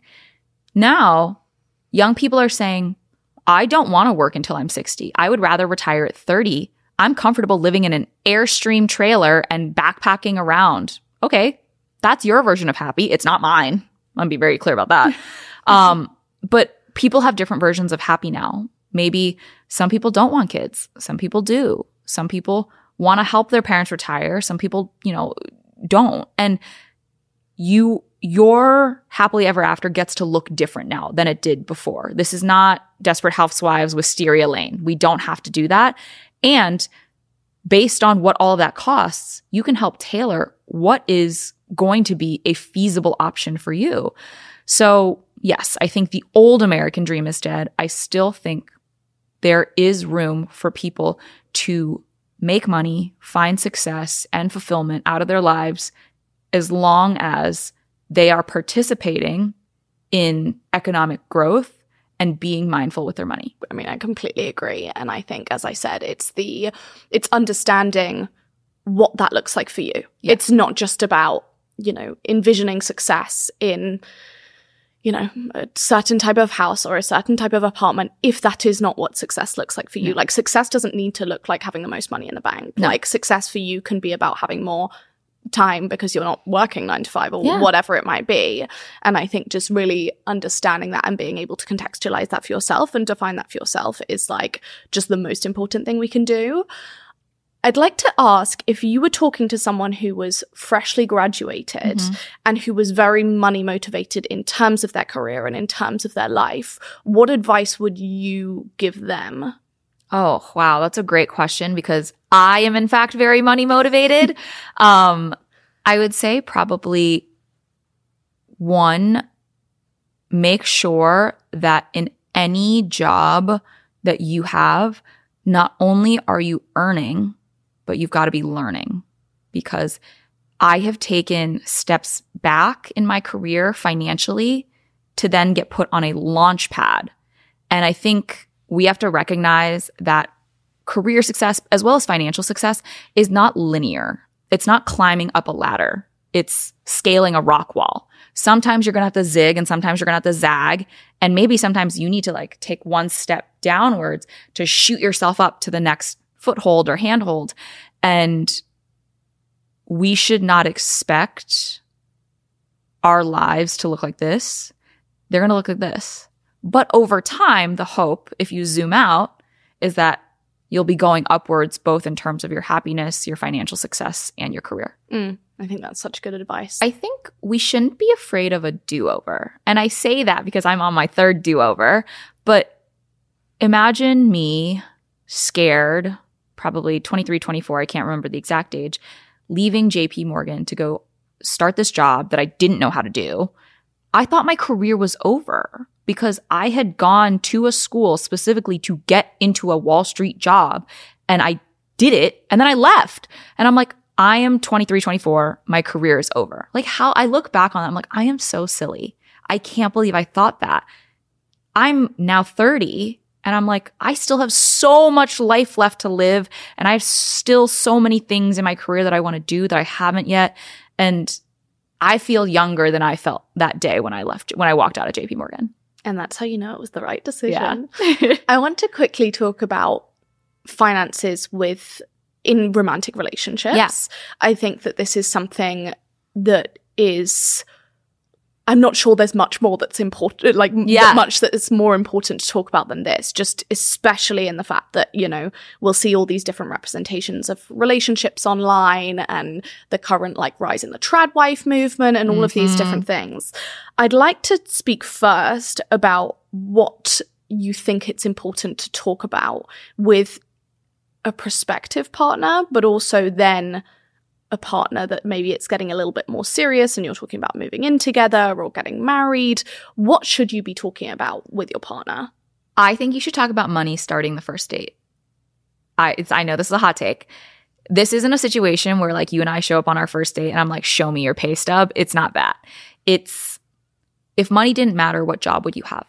Now, young people are saying, I don't want to work until I'm sixty. I would rather retire at thirty. I'm comfortable living in an Airstream trailer and backpacking around. Okay, that's your version of happy. It's not mine. I'm going to be very clear about that. um, but people have different versions of happy now. Maybe some people don't want kids. Some people do. Some people want to help their parents retire. Some people, you know, don't. And you, your happily ever after gets to look different now than it did before. This is not Desperate Housewives, Wisteria Lane. We don't have to do that. And based on what all of that costs, you can help tailor what is going to be a feasible option for you. So yes, I think the old American dream is dead. I still think there is room for people to make money, find success and fulfillment out of their lives as long as they are participating in economic growth and being mindful with their money. I mean, I completely agree. And I think, as I said, it's the, it's understanding what that looks like for you. Yeah. It's not just about, you know, envisioning success in, you know, a certain type of house or a certain type of apartment, if that is not what success looks like for you. No. Like, success doesn't need to look like having the most money in the bank. No. Like, success for you can be about having more time because you're not working nine to five or yeah. whatever it might be. And I think just really understanding that and being able to contextualize that for yourself and define that for yourself is like just the most important thing we can do. I'd like to ask, if you were talking to someone who was freshly graduated mm-hmm. and who was very money motivated in terms of their career and in terms of their life, what advice would you give them? Oh, wow. That's a great question because I am, in fact, very money motivated. um, I would say probably one, make sure that in any job that you have, not only are you earning, but you've got to be learning. Because I have taken steps back in my career financially to then get put on a launch pad. And I think we have to recognize that career success as well as financial success is not linear. It's not climbing up a ladder. It's scaling a rock wall. Sometimes you're going to have to zig and sometimes you're going to have to zag. And maybe sometimes you need to like take one step downwards to shoot yourself up to the next foothold or handhold. And we should not expect our lives to look like this. They're going to look like this. But over time, the hope, if you zoom out, is that you'll be going upwards both in terms of your happiness, your financial success, and your career. Mm, I think that's such good advice. I think we shouldn't be afraid of a do-over. And I say that because I'm on my third do-over. But imagine me scared, probably twenty-three, twenty-four, I can't remember the exact age, leaving J P Morgan to go start this job that I didn't know how to do. I thought my career was over because I had gone to a school specifically to get into a Wall Street job and I did it and then I left. And I'm like, I am twenty-three, twenty-four. My career is over. Like how I look back on that, I'm like, I am so silly. I can't believe I thought that. I'm now thirty And I'm like, I still have so much life left to live. And I have still so many things in my career that I want to do that I haven't yet. And I feel younger than I felt that day when I left, when I walked out of J P Morgan. And that's how you know it was the right decision. Yeah. I want to quickly talk about finances with in romantic relationships. Yes. Yeah. I think that this is something that is, I'm not sure there's much more that's important, like yeah. much that is more important to talk about than this, just especially in the fact that, you know, we'll see all these different representations of relationships online and the current like rise in the trad wife movement and all mm-hmm. of these different things. I'd like to speak first about what you think it's important to talk about with a prospective partner, but also then a partner that maybe it's getting a little bit more serious and you're talking about moving in together or getting married. What should you be talking about with your partner? I think you should talk about money starting the first date. I it's, I know this is a hot take. This isn't a situation where like you and I show up on our first date and I'm like, show me your pay stub. It's not that. It's if money didn't matter, what job would you have?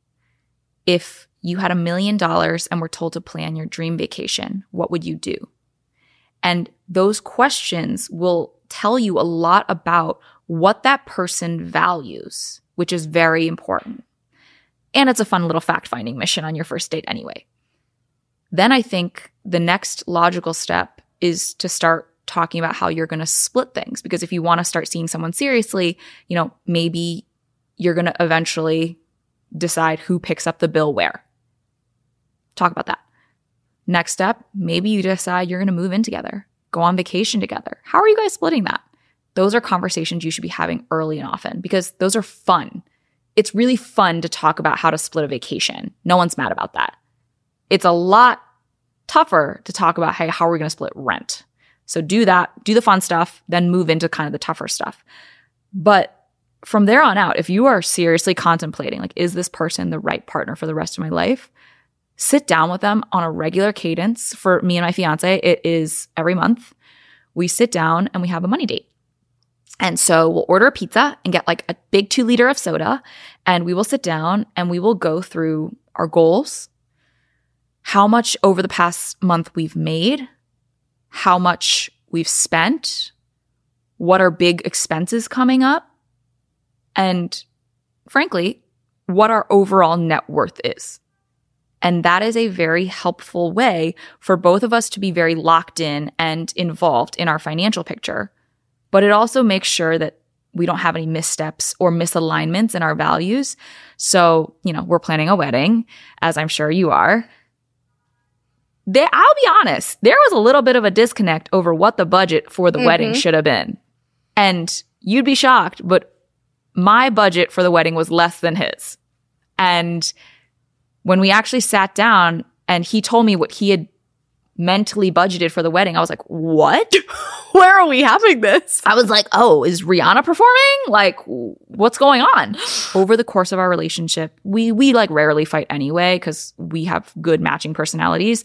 If you had a million dollars and were told to plan your dream vacation, what would you do? And those questions will tell you a lot about what that person values, which is very important. And it's a fun little fact-finding mission on your first date anyway. Then I think the next logical step is to start talking about how you're going to split things. Because if you want to start seeing someone seriously, you know, maybe you're going to eventually decide who picks up the bill where. Talk about that. Next step, maybe you decide you're going to move in together, go on vacation together. How are you guys splitting that? Those are conversations you should be having early and often because those are fun. It's really fun to talk about how to split a vacation. No one's mad about that. It's a lot tougher to talk about, hey, how are we going to split rent? So do that, do the fun stuff, then move into kind of the tougher stuff. But from there on out, if you are seriously contemplating, like, is this person the right partner for the rest of my life? Sit down with them on a regular cadence. For me and my fiance, it is every month. We sit down and we have a money date. And so we'll order a pizza and get like a big two liter of soda. And we will sit down and we will go through our goals, how much over the past month we've made, how much we've spent, what are big expenses coming up, and frankly, what our overall net worth is. And that is a very helpful way for both of us to be very locked in and involved in our financial picture. But it also makes sure that we don't have any missteps or misalignments in our values. So, you know, we're planning a wedding, as I'm sure you are. There, I'll be honest, there was a little bit of a disconnect over what the budget for the mm-hmm. wedding should have been. And you'd be shocked, but my budget for the wedding was less than his. And when we actually sat down and he told me what he had mentally budgeted for the wedding, I was like, what? Where are we having this? I was like, oh, is Rihanna performing? Like, what's going on? Over the course of our relationship, we we like rarely fight anyway because we have good matching personalities.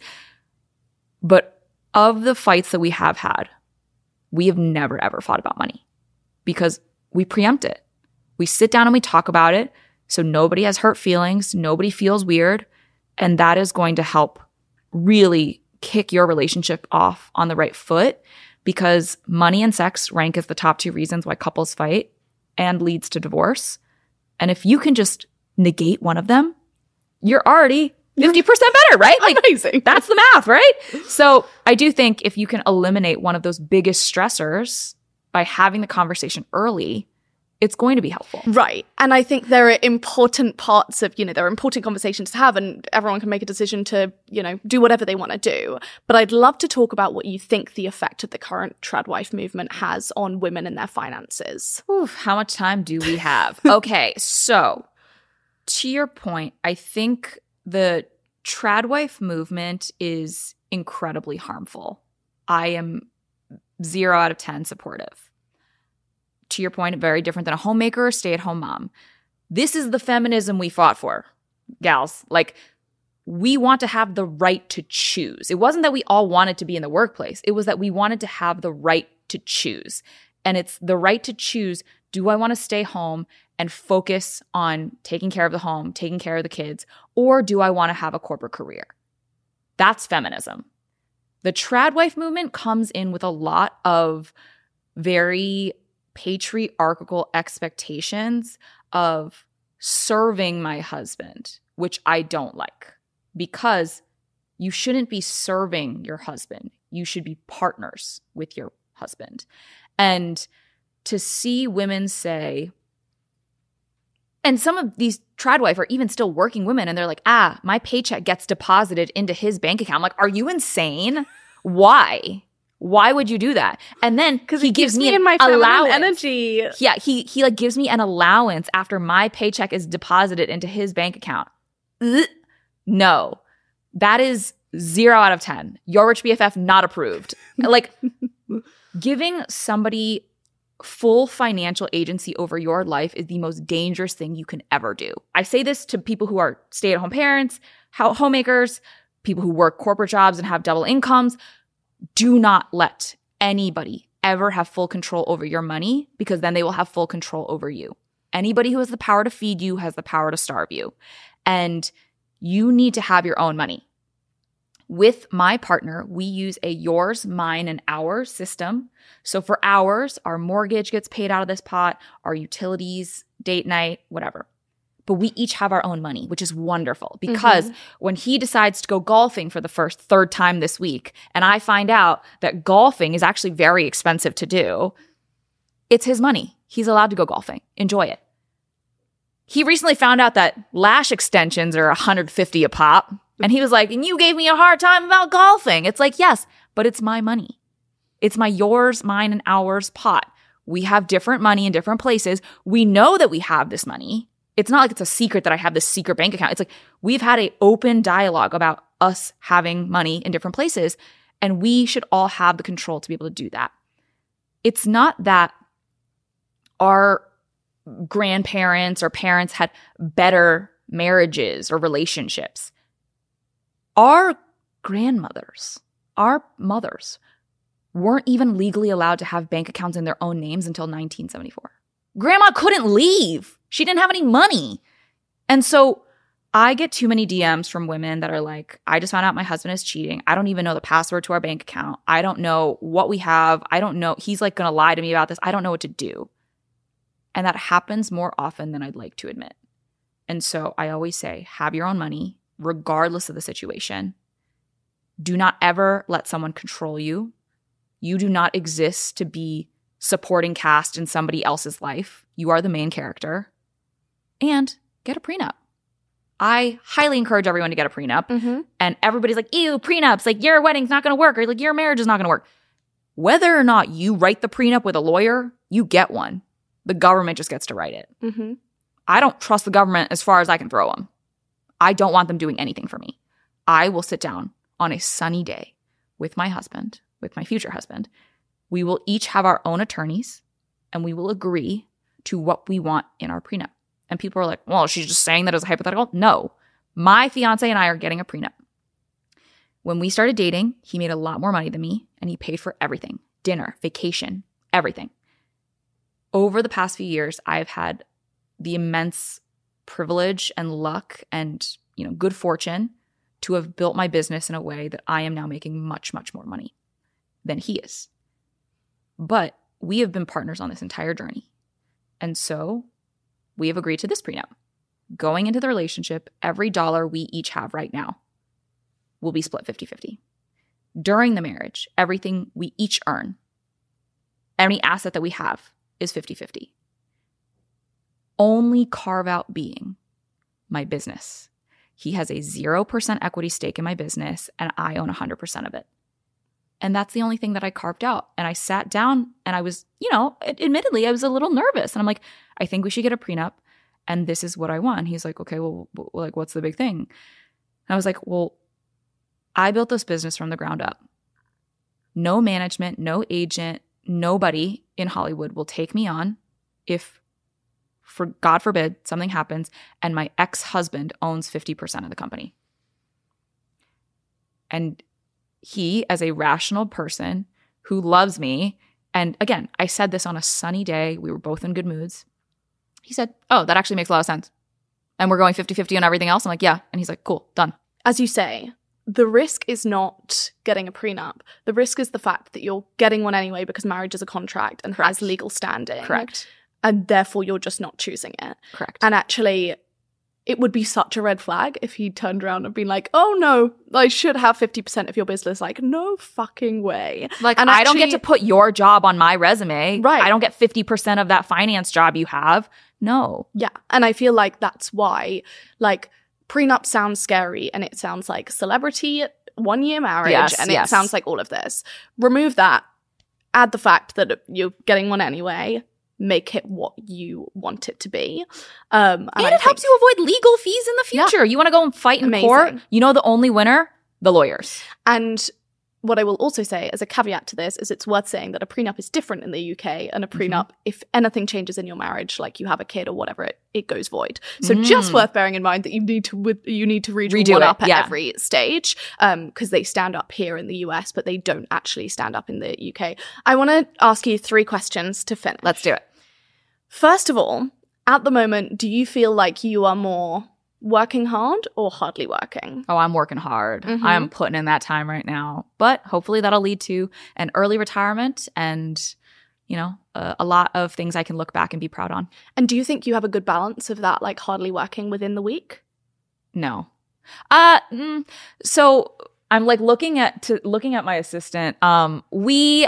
But of the fights that we have had, we have never, ever fought about money because we preempt it. We sit down and we talk about it. So nobody has hurt feelings, nobody feels weird, and that is going to help really kick your relationship off on the right foot because money and sex rank as the top two reasons why couples fight and leads to divorce. And if you can just negate one of them, you're already fifty percent better, right? Like, amazing. That's the math, right? So I do think if you can eliminate one of those biggest stressors by having the conversation early, it's going to be helpful. Right. And I think there are important parts of, you know, there are important conversations to have and everyone can make a decision to, you know, do whatever they want to do. But I'd love to talk about what you think the effect of the current trad wife movement has on women and their finances. Oof, how much time do we have? Okay. So to your point, I think the trad wife movement is incredibly harmful. I am zero out of ten supportive. To your point, very different than a homemaker or stay-at-home mom. This is the feminism we fought for, gals. Like, we want to have the right to choose. It wasn't that we all wanted to be in the workplace. It was that we wanted to have the right to choose. And it's the right to choose Do I want to stay home and focus on taking care of the home, taking care of the kids, or do I want to have a corporate career? That's feminism. The trad wife movement comes in with a lot of very patriarchal expectations of serving my husband, which I don't like, because you shouldn't be serving your husband. You should be partners with your husband. And to see women say, and some of these trad wife are even still working women, and they're like, ah, my paycheck gets deposited into his bank account. I'm like, are you insane? Why? Why would you do that? And then because he gives me an in my allowance. energy. Yeah, he he like gives me an allowance after my paycheck is deposited into his bank account. Ugh. No, that is zero out of ten. Your rich B F F not approved. Like giving somebody full financial agency over your life is the most dangerous thing you can ever do. I say this to people who are stay-at-home parents, homemakers, people who work corporate jobs and have double incomes. Do not let anybody ever have full control over your money, because then they will have full control over you. Anybody who has the power to feed you has the power to starve you. And you need to have your own money. With my partner, we use a yours, mine, and ours system. So for ours, our mortgage gets paid out of this pot, our utilities, date night, whatever. But we each have our own money, which is wonderful, because mm-hmm. when he decides to go golfing for the first third time this week, and I find out that golfing is actually very expensive to do, it's his money. He's allowed to go golfing. Enjoy it. He recently found out that lash extensions are one hundred fifty dollars a pop. And he was like, and you gave me a hard time about golfing. It's like, yes, but it's my money. It's my yours, mine, and ours pot. We have different money in different places. We know that we have this money. It's not like it's a secret that I have this secret bank account. It's like we've had an open dialogue about us having money in different places, and we should all have the control to be able to do that. It's not that our grandparents or parents had better marriages or relationships. Our grandmothers, our mothers, weren't even legally allowed to have bank accounts in their own names until nineteen seventy-four. Grandma couldn't leave. She didn't have any money. And so I get too many D Ms from women that are like, I just found out my husband is cheating. I don't even know the password to our bank account. I don't know what we have. I don't know. He's like going to lie to me about this. I don't know what to do. And that happens more often than I'd like to admit. And so I always say, have your own money, regardless of the situation. Do not ever let someone control you. You do not exist to be supporting cast in somebody else's life. You are the main character. And get a prenup. I highly encourage everyone to get a prenup. Mm-hmm. And everybody's like, ew, prenups, like your wedding's not going to work, or like your marriage is not going to work. Whether or not you write the prenup with a lawyer, you get one. The government just gets to write it. Mm-hmm. I don't trust the government as far as I can throw them. I don't want them doing anything for me. I will sit down on a sunny day with my husband, with my future husband. We will each have our own attorneys, and we will agree to what we want in our prenup. And people are like, well, she's just saying that as a hypothetical. No, my fiance and I are getting a prenup. When we started dating, he made a lot more money than me, and he paid for everything. Dinner, vacation, everything. Over the past few years, I've had the immense privilege and luck and, you know, good fortune to have built my business in a way that I am now making much, much more money than he is. But we have been partners on this entire journey. And so we have agreed to this prenup. Going into the relationship, every dollar we each have right now will be split fifty-fifty. During the marriage, everything we each earn, any asset that we have, is fifty-fifty. Only carve out being my business. He has a zero percent equity stake in my business, and I own one hundred percent of it. And that's the only thing that I carved out. And I sat down and I was, you know, admittedly, I was a little nervous. And I'm like, I think we should get a prenup. And this is what I want. He's like, okay, well, like, what's the big thing? And I was like, well, I built this business from the ground up. No management, no agent, nobody in Hollywood will take me on if, for God forbid, something happens and my ex-husband owns fifty percent of the company. And he, as a rational person who loves me And again, I said this on a sunny day. We were both in good moods. He said, oh, that actually makes a lot of sense. And we're going fifty-fifty on everything else. I'm like, yeah. And he's like, cool, done. As you say, the risk is not getting a prenup. The risk is the fact that you're getting one anyway because marriage is a contract and Correct. has legal standing. Correct. And therefore you're just not choosing it. Correct. And actually, it would be such a red flag if he turned around and been like, oh no, I should have fifty percent of your business. Like, no fucking way. Like, and I actually, don't get to put your job on my resume. Right. I don't get fifty percent of that finance job you have. No. Yeah. And I feel like that's why, like, prenup sounds scary and it sounds like celebrity, one year marriage, Yes, and yes. it sounds like all of this. Remove that. Add the fact that you're getting one anyway. Make it what you want it to be. Um, and And I it think- helps you avoid legal fees in the future. You want to go and fight in Amazing. court? You know the only winner? The lawyers. And what I will also say as a caveat to this is it's worth saying that a prenup is different in the U K, and a prenup, mm-hmm. if anything changes in your marriage, like you have a kid or whatever, it, it goes void. So mm. just worth bearing in mind that you need to with, you need to read Redo one it, up at yeah. every stage, um, because they stand up here in the U S, but they don't actually stand up in the U K. I want to ask you three questions to finish. Let's do it. First of all, at the moment, do you feel like you are more working hard or hardly working? Oh, I'm working hard. Mm-hmm. I'm putting in that time right now. But hopefully that'll lead to an early retirement and, you know, a, a lot of things I can look back and be proud on. And do you think you have a good balance of that, like hardly working within the week? No. Uh, mm, so I'm like looking at to looking at my assistant. Um, we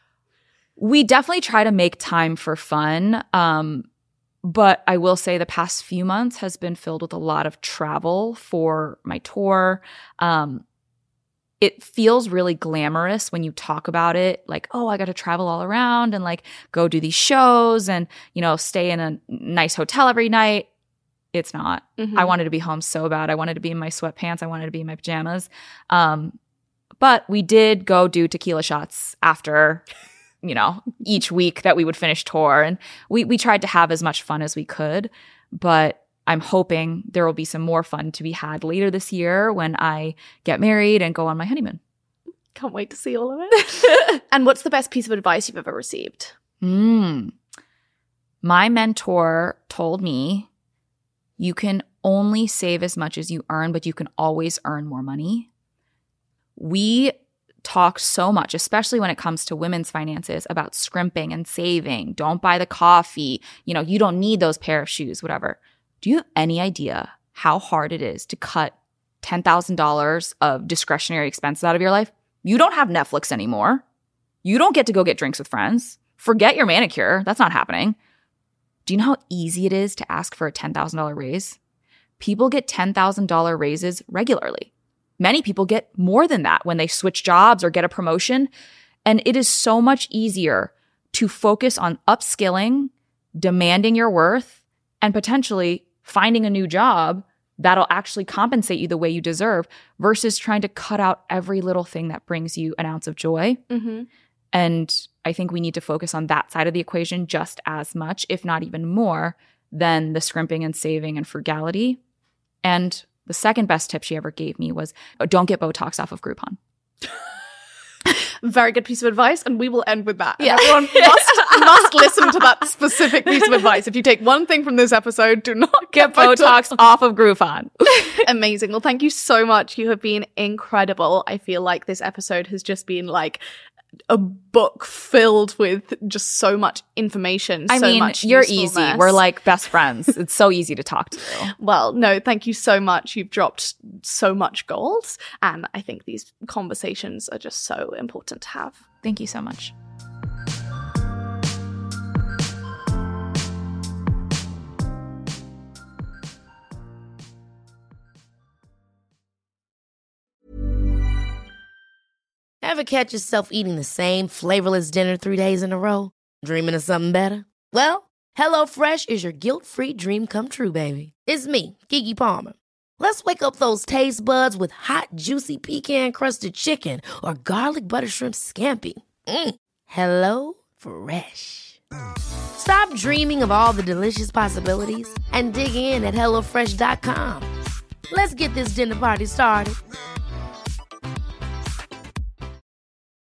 we definitely try to make time for fun. Um, But I will say the past few months has been filled with a lot of travel for my tour. Um, it feels really glamorous when you talk about it. Like, oh, I got to travel all around and like go do these shows and, you know, stay in a nice hotel every night. It's not. Mm-hmm. I wanted to be home so bad. I wanted to be in my sweatpants. I wanted to be in my pajamas. Um, but we did go do tequila shots after you know, each week that we would finish tour. And we, we tried to have as much fun as we could, but I'm hoping there will be some more fun to be had later this year when I get married and go on my honeymoon. Can't wait to see all of it. And what's the best piece of advice you've ever received? Mm. My mentor told me, you can only save as much as you earn, but you can always earn more money. We talk so much, especially when it comes to women's finances, about scrimping and saving. Don't buy the coffee. You know, you don't need those pair of shoes, whatever. Do you have any idea how hard it is to cut ten thousand dollars of discretionary expenses out of your life? You don't have Netflix anymore. You don't get to go get drinks with friends. Forget your manicure. That's not happening. Do you know how easy it is to ask for a ten thousand dollars raise? People get ten thousand dollars raises regularly. Many people get more than that when they switch jobs or get a promotion. And it is so much easier to focus on upskilling, demanding your worth, and potentially finding a new job that'll actually compensate you the way you deserve versus trying to cut out every little thing that brings you an ounce of joy. Mm-hmm. And I think we need to focus on that side of the equation just as much, if not even more, than the scrimping and saving and frugality. And the second best tip she ever gave me was, oh, don't get Botox off of Groupon. Very good piece of advice, and we will end with that. Yeah. And everyone must, must listen to that specific piece of advice. If you take one thing from this episode, do not Get get Botox off of Groupon. Amazing. Well, thank you so much. You have been incredible. I feel like this episode has just been like a book filled with just so much information. I so mean, much you're easy. usefulness. We're like best friends. It's so easy to talk to. Well, no, thank you so much. You've dropped so much gold, and I think these conversations are just so important to have. Thank you so much. Ever catch yourself eating the same flavorless dinner three days in a row? Dreaming of something better? Well, HelloFresh is your guilt-free dream come true, baby. It's me, Keke Palmer. Let's wake up those taste buds with hot, juicy pecan-crusted chicken or garlic butter shrimp scampi. Mm. Hello Fresh. Stop dreaming of all the delicious possibilities and dig in at HelloFresh dot com. Let's get this dinner party started.